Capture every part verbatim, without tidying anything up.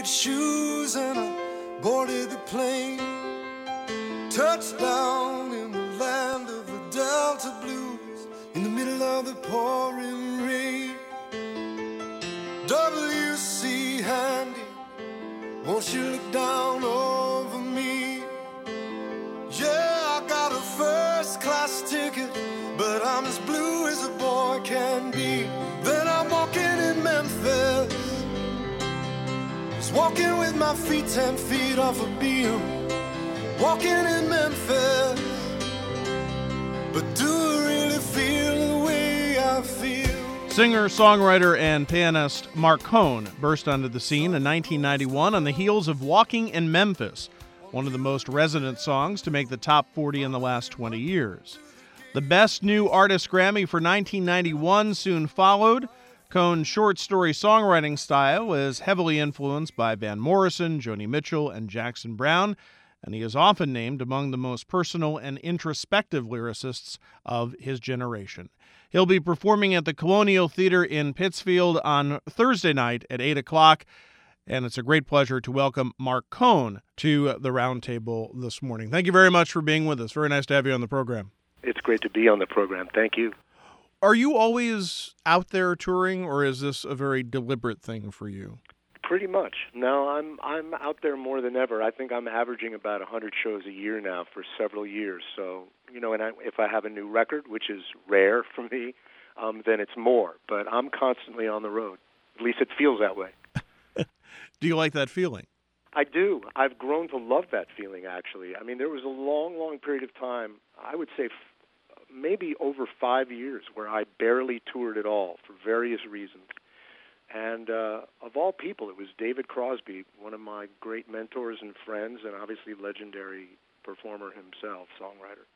suede shoes and I boarded the plane. Touchdown in the land of the Delta Blues, in the middle of the pouring rain. W C Handy, won't you look down over me? Yeah, I got a first class ticket, but I'm as blue as a boy can be. Then I'm walking in Memphis, just walking with my feet ten feet off a beam. Walking in Memphis, but do I really feel the way I feel? Singer, songwriter, and pianist Marc Cohn burst onto the scene in nineteen ninety-one on the heels of Walking in Memphis, one of the most resonant songs to make the top forty in the last twenty years. The Best New Artist Grammy for nineteen ninety-one soon followed. Cohn's short story songwriting style is heavily influenced by Van Morrison, Joni Mitchell, and Jackson Browne, and he is often named among the most personal and introspective lyricists of his generation. He'll be performing at the Colonial Theater in Pittsfield on Thursday night at eight o'clock, and it's a great pleasure to welcome Marc Cohn to the Roundtable this morning. Thank you very much for being with us. Very nice to have you on the program. It's great to be on the program. Thank you. Are you always out there touring, or is this a very deliberate thing for you? Pretty much. No, I'm I'm out there more than ever. I think I'm averaging about one hundred shows a year now for several years. So, you know, and I, if I have a new record, which is rare for me, um, then it's more. But I'm constantly on the road. At least it feels that way. Do you like that feeling? I do. I've grown to love that feeling, actually. I mean, there was a long, long period of time, I would say f- maybe over five years, where I barely toured at all for various reasons. And uh, of all people, it was David Crosby, one of my great mentors and friends, and obviously legendary performer himself, songwriter,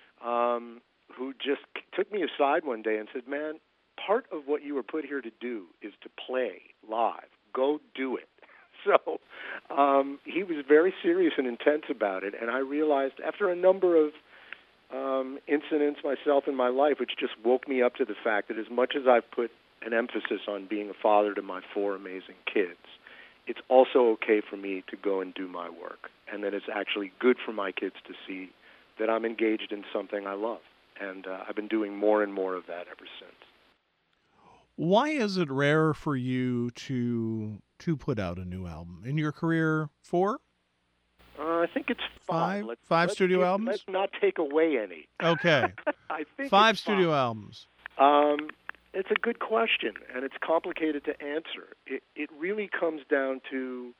um, who just took me aside one day and said, man, part of what you were put here to do is to play live. Go do it. So um, he was very serious and intense about it, and I realized after a number of um, incidents myself in my life, which just woke me up to the fact that as much as I've put an emphasis on being a father to my four amazing kids, it's also okay for me to go and do my work, and that it's actually good for my kids to see that I'm engaged in something I love. And uh, I've been doing more and more of that ever since. Why is it rare for you to to put out a new album? In your career, four? Uh, I think it's five. Five, let's, five let's studio get, albums? Let's not take away any. Okay. I think five it's studio five. albums. Um, it's a good question, and it's complicated to answer. It, it really comes down to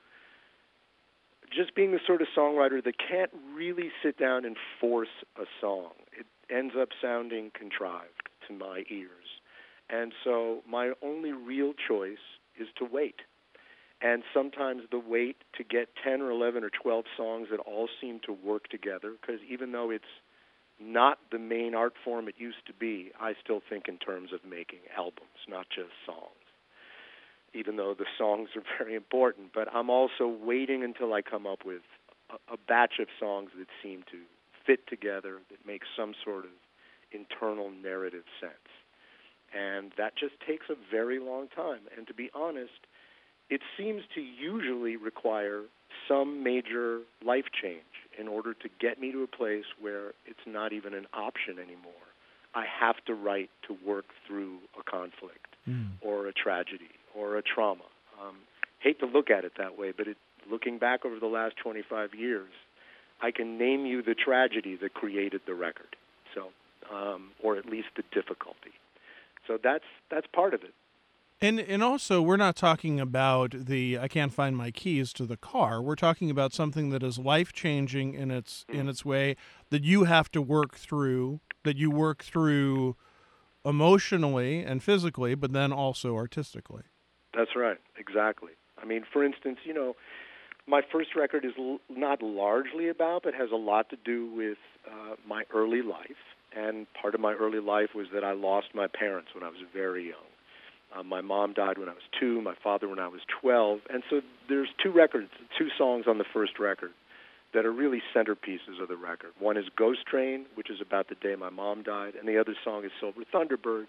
just being the sort of songwriter that can't really sit down and force a song. It ends up sounding contrived to my ears. And so my only real choice is to wait. And sometimes the wait to get ten or eleven or twelve songs that all seem to work together, because even though it's not the main art form it used to be, I still think in terms of making albums, not just songs, even though the songs are very important. But I'm also waiting until I come up with a, a batch of songs that seem to fit together, that make some sort of internal narrative sense. And that just takes a very long time. And to be honest, it seems to usually require some major life change in order to get me to a place where it's not even an option anymore. I have to write to work through a conflict mm. or a tragedy or a trauma. Um, hate to look at it that way, but it, looking back over the last twenty-five years, I can name you the tragedy that created the record, so um, or at least the difficulty. So that's that's part of it. And and also, we're not talking about the I can't find my keys to the car. We're talking about something that is life-changing in its mm. in its way, that you have to work through, that you work through emotionally and physically, but then also artistically. That's right, exactly. I mean, for instance, you know, my first record is l- not largely about, but has a lot to do with uh, my early life. And part of my early life was that I lost my parents when I was very young. Uh, my mom died when I was two, my father when I was twelve. And so there's two records, two songs on the first record that are really centerpieces of the record. One is Ghost Train, which is about the day my mom died, and the other song is Silver Thunderbird,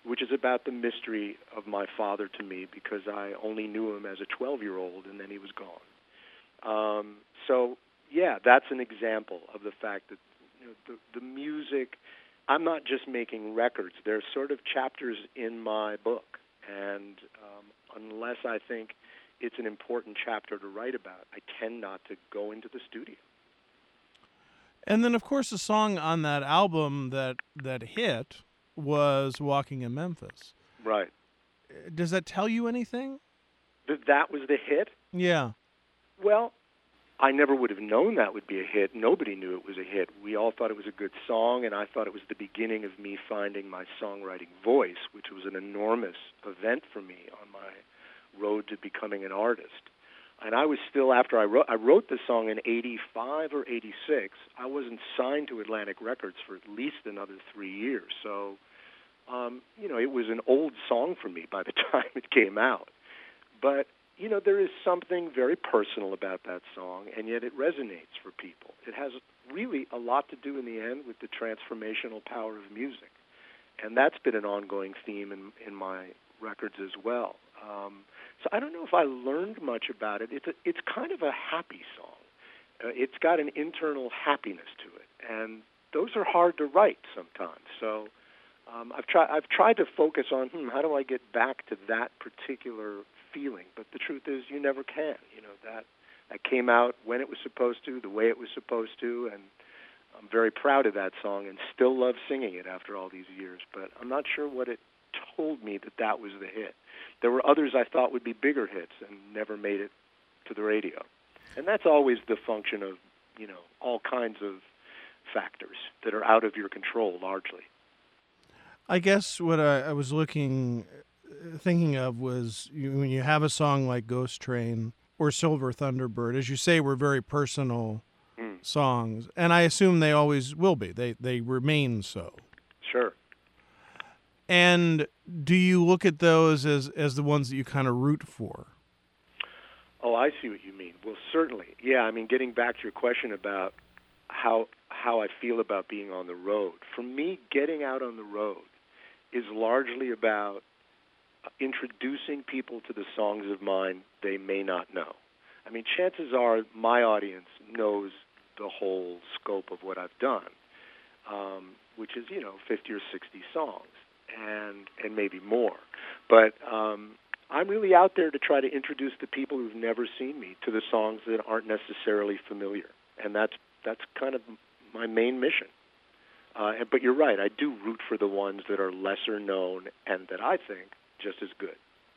which is about the mystery of my father to me because I only knew him as a twelve-year-old and then he was gone. Um, so, yeah, that's an example of the fact that you know, the, the music, I'm not just making records. They're sort of chapters in my book. And um, unless I think it's an important chapter to write about, I tend not to go into the studio. And then, of course, the song on that album that, that hit was Walking in Memphis. Right. Does that tell you anything? That that was the hit? Yeah. Well, I never would have known that would be a hit. Nobody knew it was a hit. We all thought it was a good song, and I thought it was the beginning of me finding my songwriting voice, which was an enormous event for me on my road to becoming an artist. And I was still, after I wrote, I wrote this song in eighty-five or eighty-six. I wasn't signed to Atlantic Records for at least another three years. So, um, you know, it was an old song for me by the time it came out. But, you know, there is something very personal about that song, and yet it resonates for people. It has really a lot to do in the end with the transformational power of music. And that's been an ongoing theme in, in my records as well. Um, so I don't know if I learned much about it. It's a, it's kind of a happy song. Uh, it's got an internal happiness to it, and those are hard to write sometimes. So um, I've tried I've tried to focus on hmm, how do I get back to that particular feeling. But the truth is, you never can. You know that that came out when it was supposed to, the way it was supposed to, and I'm very proud of that song and still love singing it after all these years. But I'm not sure what it told me that that was the hit. There were others I thought would be bigger hits and never made it to the radio. And that's always the function of, you know, all kinds of factors that are out of your control, largely. I guess what I, I was looking, thinking of was you, when you have a song like Ghost Train or Silver Thunderbird, as you say, were very personal mm. songs. And I assume they always will be. They, they remain so. Sure. And do you look at those as, as the ones that you kind of root for? Oh, I see what you mean. Well, certainly. Yeah, I mean, getting back to your question about how how I feel about being on the road. For me, getting out on the road is largely about introducing people to the songs of mine they may not know. I mean, chances are my audience knows the whole scope of what I've done, um, which is, you know, fifty or sixty songs. And and maybe more. But um, I'm really out there to try to introduce the people who've never seen me to the songs that aren't necessarily familiar. And that's that's kind of my main mission. Uh, and, but you're right, I do root for the ones that are lesser known and that I think just as good.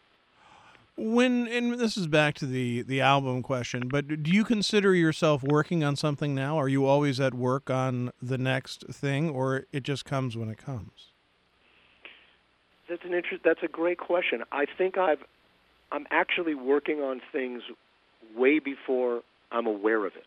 When, and this is back to the, the album question, but do you consider yourself working on something now? Are you always at work on the next thing, or it just comes when it comes? That's an interest. That's a great question. I think I've, I'm actually working on things way before I'm aware of it.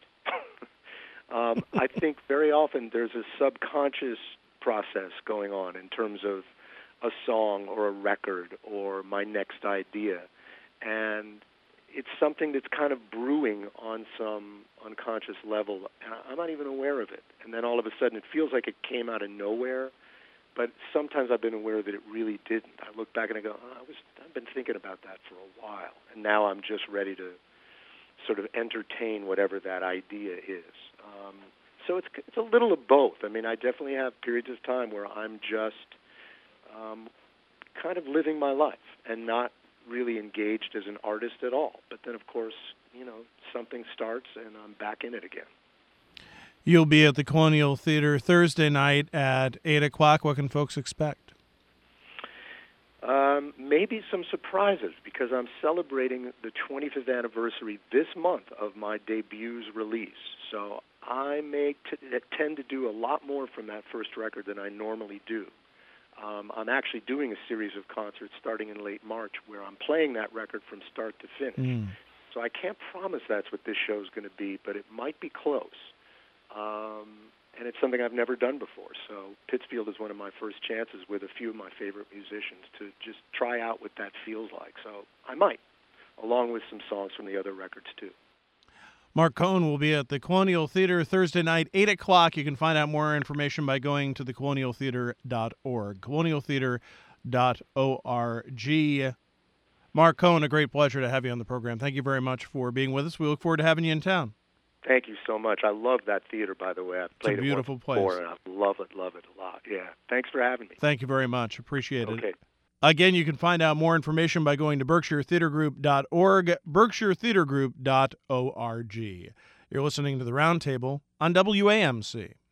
um, I think very often there's a subconscious process going on in terms of a song or a record or my next idea, and it's something that's kind of brewing on some unconscious level, and I'm not even aware of it. And then all of a sudden, it feels like it came out of nowhere. But sometimes I've been aware that it really didn't. I look back and I go, oh, I was, I've been thinking about that for a while, and now I'm just ready to sort of entertain whatever that idea is. Um, so it's it's a little of both. I mean, I definitely have periods of time where I'm just um, kind of living my life and not really engaged as an artist at all. But then, of course, you know, something starts and I'm back in it again. You'll be at the Colonial Theater Thursday night at eight o'clock. What can folks expect? Um, maybe some surprises, because I'm celebrating the twenty-fifth anniversary this month of my debut's release. So I may t- tend to do a lot more from that first record than I normally do. Um, I'm actually doing a series of concerts starting in late March where I'm playing that record from start to finish. Mm. So I can't promise that's what this show is going to be, but it might be close. Um, and it's something I've never done before. So Pittsfield is one of my first chances with a few of my favorite musicians to just try out what that feels like. So I might, along with some songs from the other records, too. Marc Cohn will be at the Colonial Theater Thursday night, eight o'clock. You can find out more information by going to the colonial theater dot org, colonial theater dot org. Mark Cohn, a great pleasure to have you on the program. Thank you very much for being with us. We look forward to having you in town. Thank you so much. I love that theater, by the way. I've played it's a beautiful it once place. before, and I love it, love it a lot. Yeah. Thanks for having me. Thank you very much. Appreciate okay. it. Again, you can find out more information by going to berkshire theater group dot org, berkshire theater group dot org. You're listening to The Roundtable on W A M C.